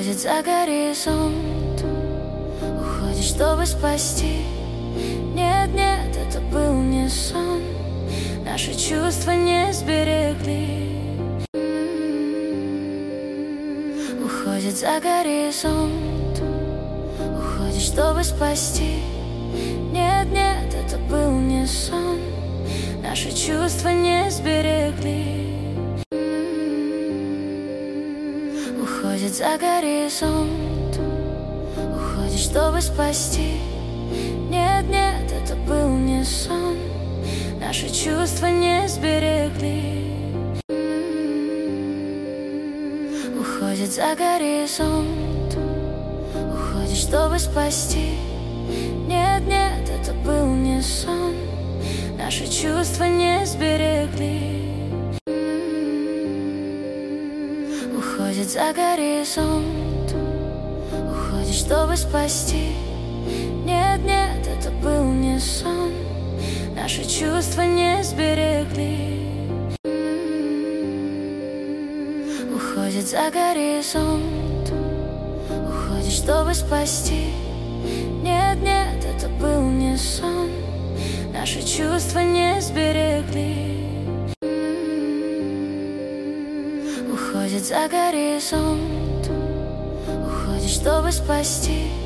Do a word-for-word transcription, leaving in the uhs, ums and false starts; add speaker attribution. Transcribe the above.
Speaker 1: Уходит за горизонт, уходит, чтобы спасти. Нет, нет, это был не сон, наши чувства не сберегли. Уходит за горизонт, уходит, чтобы спасти. Нет, нет, это был не сон, наши чувства не сберегли. Уходит за горизонт, уходит, чтобы спасти. Нет, нет, это был не сон, наши чувства не сберегли. Уходит за горизонт, уходит, чтобы спасти. Нет, нет, это был не сон, наши чувства не сберегли. Уходит за горизонт, уходит, чтобы спасти. Нет, нет, это был не сон, наши чувства не сберегли. Уходит за горизонт, уходит, чтобы спасти. Нет, нет, это был не сон, наши чувства не сберегли. Уходит за горизонт, уходит, чтобы спасти.